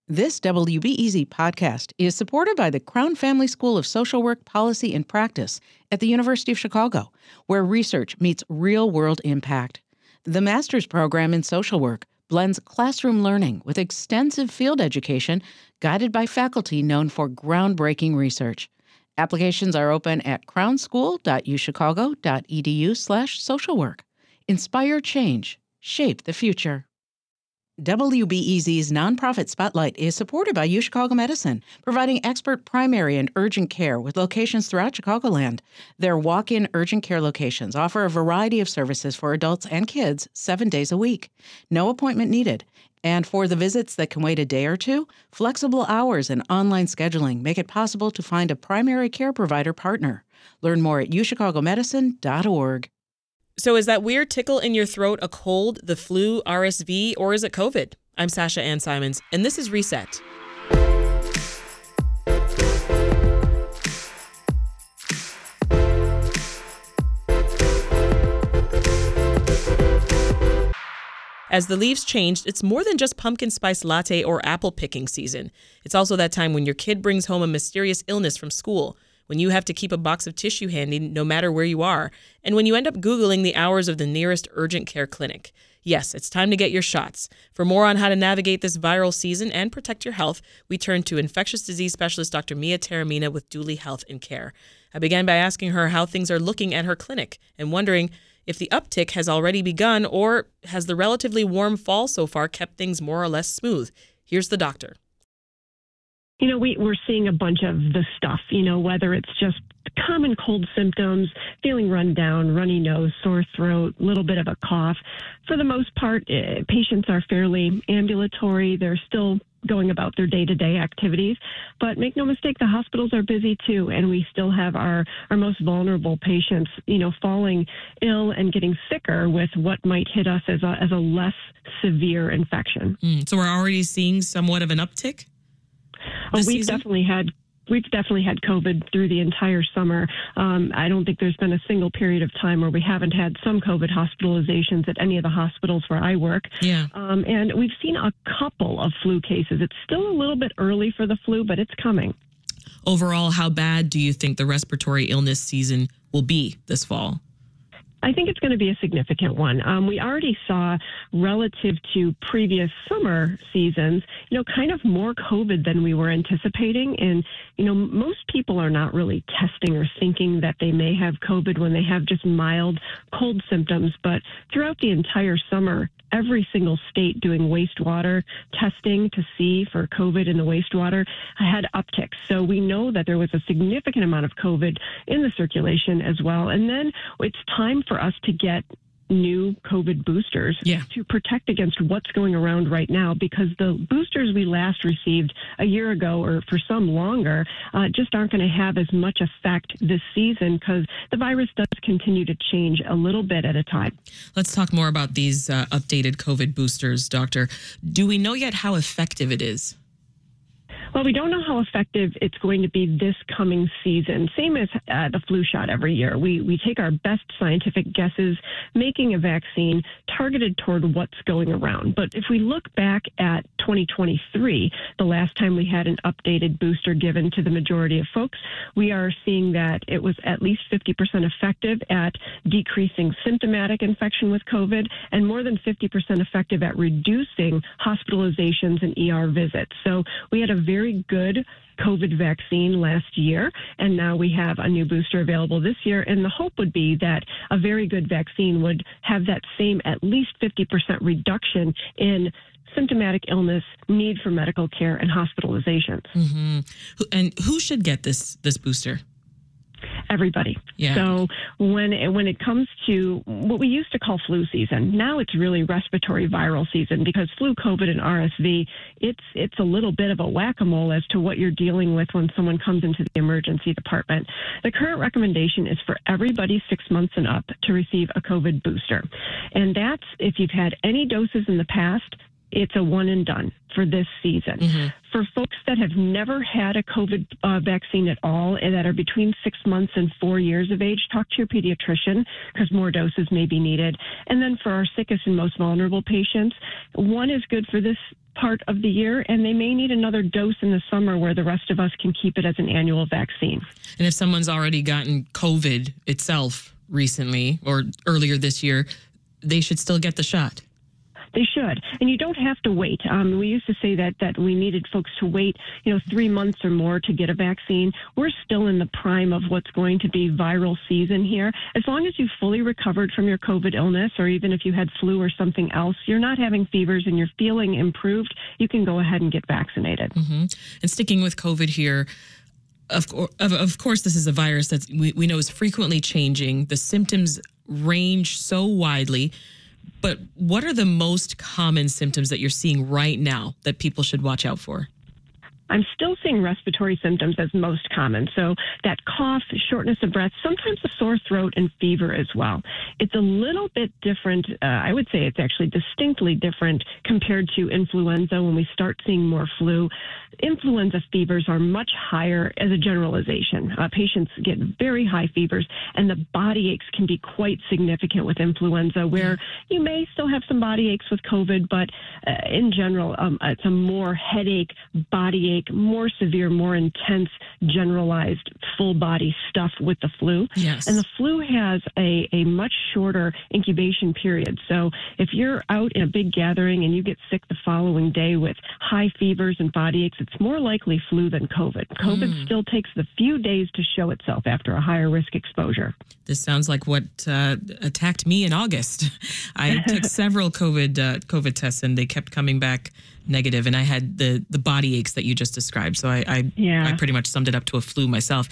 This WBEZ podcast is supported by the Crown Family School of Social Work, Policy, and Practice at the University of Chicago, where research meets real-world impact. The master's program in social work blends classroom learning with extensive field education guided by faculty known for groundbreaking research. Applications are open at crownschool.uchicago.edu/socialwork. Inspire change. Shape the future. WBEZ's Nonprofit Spotlight is supported by UChicago Medicine, providing expert primary and urgent care with locations throughout Chicagoland. Their walk-in urgent care locations offer a variety of services for adults and kids 7 days a week. No appointment needed. And for the visits that can wait a day or two, flexible hours and online scheduling make it possible to find a primary care provider partner. Learn more at uchicagomedicine.org. So is that weird tickle in your throat a cold, the flu, RSV, or is it COVID? I'm Sasha Ann Simons, and this is Reset. As the leaves changed, it's more than just pumpkin spice latte or apple picking season. It's also that time when your kid brings home a mysterious illness from school, when you have to keep a box of tissue handy no matter where you are, and when you end up Googling the hours of the nearest urgent care clinic. Yes, it's time to get your shots. For more on how to navigate this viral season and protect your health, we turn to infectious disease specialist Dr. Mia Taormina with Duly Health and Care. I began by asking her how things are looking at her clinic and wondering if the uptick has already begun or has the relatively warm fall so far kept things more or less smooth. Here's the doctor. You know, we're seeing a bunch of the stuff, whether it's just common cold symptoms, feeling run down, runny nose, sore throat, a little bit of a cough. For the most part, patients are fairly ambulatory. They're still going about their day-to-day activities. But make no mistake, the hospitals are busy too, and we still have our most vulnerable patients, falling ill and getting sicker with what might hit us as a less severe infection. So we're already seeing somewhat of an uptick? We've definitely had COVID through the entire summer. I don't think there's been a single period of time where we haven't had some COVID hospitalizations at any of the hospitals where I work. Yeah. And we've seen a couple of flu cases. It's still a little bit early for the flu, but it's coming. Overall, how bad do you think the respiratory illness season will be this fall? I think it's going to be a significant one. We already saw, relative to previous summer seasons, kind of more COVID than we were anticipating. And, most people are not really testing or thinking that they may have COVID when they have just mild cold symptoms. But throughout the entire summer, every single state doing wastewater testing to see for COVID in the wastewater had upticks. So we know that there was a significant amount of COVID in the circulation as well. And then it's time for us to get new COVID boosters to protect against what's going around right now, because the boosters we last received a year ago, or for some longer, just aren't going to have as much effect this season because the virus does continue to change a little bit at a time. Let's talk more about these updated COVID boosters, Doctor. Do we know yet how effective it is? Well, we don't know how effective it's going to be this coming season. Same as the flu shot every year. We take our best scientific guesses, making a vaccine targeted toward what's going around. But if we look back at 2023, the last time we had an updated booster given to the majority of folks, we are seeing that it was at least 50% effective at decreasing symptomatic infection with COVID and more than 50% effective at reducing hospitalizations and ER visits. So we had a very good COVID vaccine last year, and now we have a new booster available this year. And the hope would be that a very good vaccine would have that same at least 50% reduction in symptomatic illness, need for medical care, and hospitalizations. Mm-hmm. And who should get this booster? Everybody. Yeah. So when it comes to what we used to call flu season, now it's really respiratory viral season, because flu, COVID, and RSV, it's a little bit of a whack-a-mole as to what you're dealing with when someone comes into the emergency department. The current recommendation is for everybody 6 months and up to receive a COVID booster. And that's if you've had any doses in the past, it's a one and done for this season. Mm-hmm. For folks that have never had a COVID vaccine at all and that are between 6 months and 4 years of age, talk to your pediatrician because more doses may be needed. And then for our sickest and most vulnerable patients, one is good for this part of the year, and they may need another dose in the summer where the rest of us can keep it as an annual vaccine. And if someone's already gotten COVID itself recently or earlier this year, they should still get the shot. They should. And you don't have to wait. We used to say that we needed folks to wait, 3 months or more to get a vaccine. We're still in the prime of what's going to be viral season here. As long as you've fully recovered from your COVID illness, or even if you had flu or something else, you're not having fevers and you're feeling improved, you can go ahead and get vaccinated. Mm-hmm. And sticking with COVID here, of course, this is a virus that we know is frequently changing. The symptoms range so widely. But what are the most common symptoms that you're seeing right now that people should watch out for? I'm still seeing respiratory symptoms as most common. So that cough, shortness of breath, sometimes a sore throat and fever as well. It's a little bit different. I would say it's actually distinctly different compared to influenza when we start seeing more flu. Influenza fevers are much higher as a generalization. Patients get very high fevers, and the body aches can be quite significant with influenza, where you may still have some body aches with COVID, but in general, it's a more headache, body ache, more severe, more intense, generalized full body stuff with the flu. Yes. And the flu has a much shorter incubation period. So if you're out in a big gathering and you get sick the following day with high fevers and body aches, it's more likely flu than COVID. COVID still takes the few days to show itself after a higher risk exposure. This sounds like what attacked me in August. I took several COVID tests and they kept coming back negative, and I had the body aches that you just described. So I pretty much summed it up to a flu myself.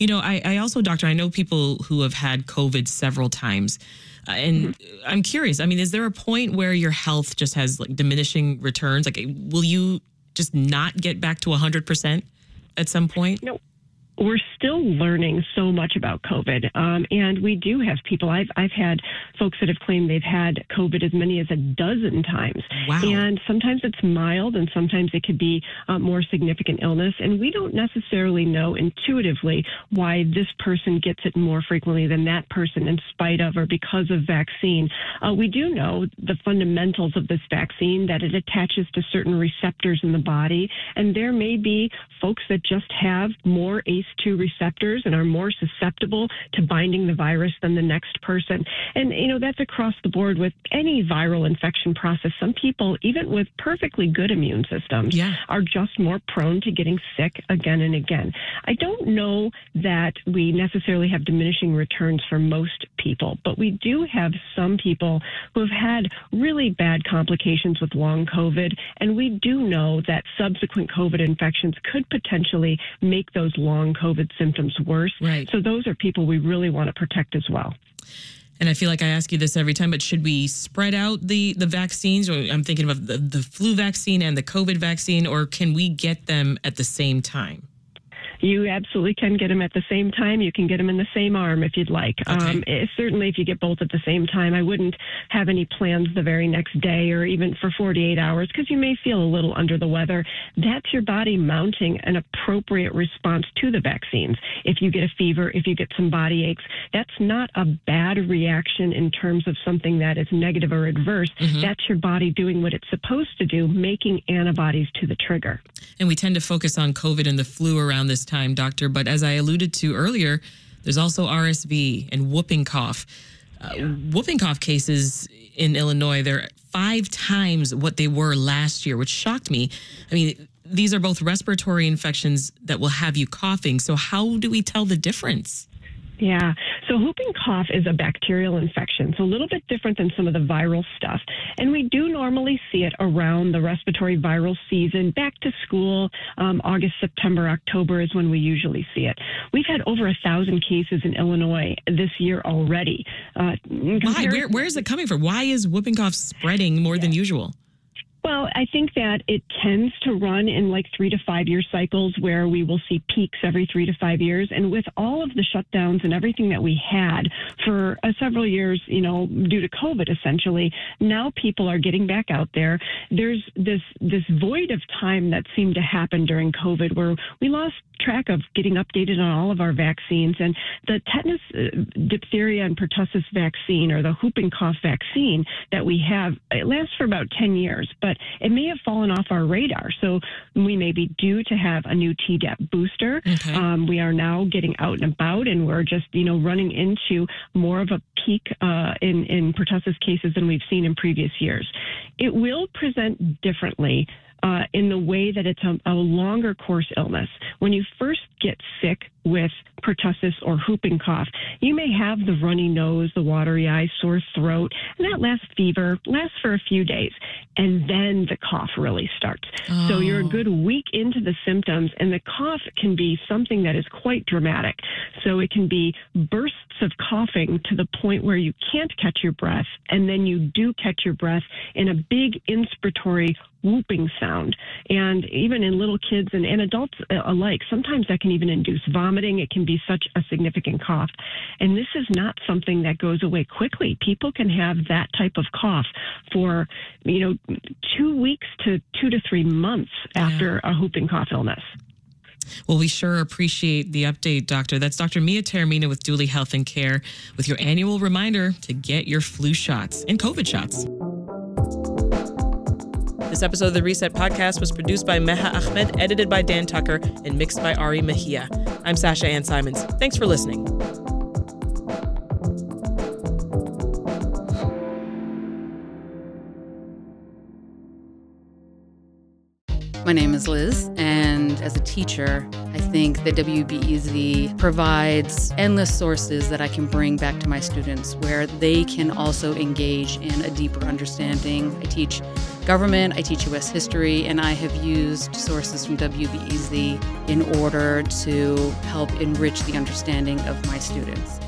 I also, doctor, I know people who have had COVID several times. And I'm curious, is there a point where your health just has like diminishing returns? Like, will you just not get back to 100% at some point? No. We're still learning so much about COVID, and we do have people. I've had folks that have claimed they've had COVID as many as a dozen times. Wow. And sometimes it's mild, and sometimes it could be more significant illness. And we don't necessarily know intuitively why this person gets it more frequently than that person in spite of or because of vaccine. We do know the fundamentals of this vaccine, that it attaches to certain receptors in the body, and there may be folks that just have more ACE2 receptors and are more susceptible to binding the virus than the next person. And, that's across the board with any viral infection process. Some people, even with perfectly good immune systems, are just more prone to getting sick again and again. I don't know that we necessarily have diminishing returns for most people, but we do have some people who have had really bad complications with long COVID, and we do know that subsequent COVID infections could potentially make those long COVID symptoms worse. Right. So those are people we really want to protect as well. And I feel like I ask you this every time, but should we spread out the vaccines? I'm thinking of the flu vaccine and the COVID vaccine, or can we get them at the same time? You absolutely can get them at the same time. You can get them in the same arm if you'd like. Okay. Certainly, if you get both at the same time, I wouldn't have any plans the very next day or even for 48 hours because you may feel a little under the weather. That's your body mounting an appropriate response to the vaccines. If you get a fever, if you get some body aches, that's not a bad reaction in terms of something that is negative or adverse. That's your body doing what it's supposed to do, making antibodies to the trigger. And we tend to focus on COVID and the flu around this time, doctor. But as I alluded to earlier, there's also RSV and whooping cough. Whooping cough cases in Illinois, they're 5 times what they were last year, which shocked me. These are both respiratory infections that will have you coughing. So how do we tell the difference? Yeah. So whooping cough is a bacterial infection. So a little bit different than some of the viral stuff. And we do normally see it around the respiratory viral season. Back to school, August, September, October is when we usually see it. We've had over 1,000 cases in Illinois this year already. Why? Where is it coming from? Why is whooping cough spreading more than usual? Well, I think that it tends to run in like 3 to 5 year cycles where we will see peaks every 3 to 5 years. And with all of the shutdowns and everything that we had for several years, due to COVID, essentially, now people are getting back out there. There's this void of time that seemed to happen during COVID where we lost track of getting updated on all of our vaccines. And the tetanus, diphtheria, and pertussis vaccine, or the whooping cough vaccine that we have, it lasts for about 10 years, but it may have fallen off our radar. So we may be due to have a new Tdap booster. Okay. We are now getting out and about, and we're just, running into more of a peak in pertussis cases than we've seen in previous years. It will present differently in the way that it's a longer course illness. When you first get sick with pertussis or whooping cough, you may have the runny nose, the watery eyes, sore throat, and that lasts for a few days. And then the cough really starts. Oh. So you're a good week into the symptoms, and the cough can be something that is quite dramatic. So it can be bursts of coughing to the point where you can't catch your breath, and then you do catch your breath in a big inspiratory whooping sound. And even in little kids and adults alike, sometimes that can even induce vomiting. It can be such a significant cough. And this is not something that goes away quickly. People can have that type of cough for, 2 weeks to 2 to 3 months after a whooping cough illness. Well, we sure appreciate the update, Doctor. That's Dr. Mia Taormina with Duly Health and Care with your annual reminder to get your flu shots and COVID shots. This episode of the Reset Podcast was produced by Meha Ahmed, edited by Dan Tucker, and mixed by Ari Mejia. I'm Sasha Ann Simons. Thanks for listening. My name is Liz, and as a teacher, I think that WBEZ provides endless sources that I can bring back to my students where they can also engage in a deeper understanding. I teach government, I teach U.S. history, and I have used sources from WBEZ in order to help enrich the understanding of my students.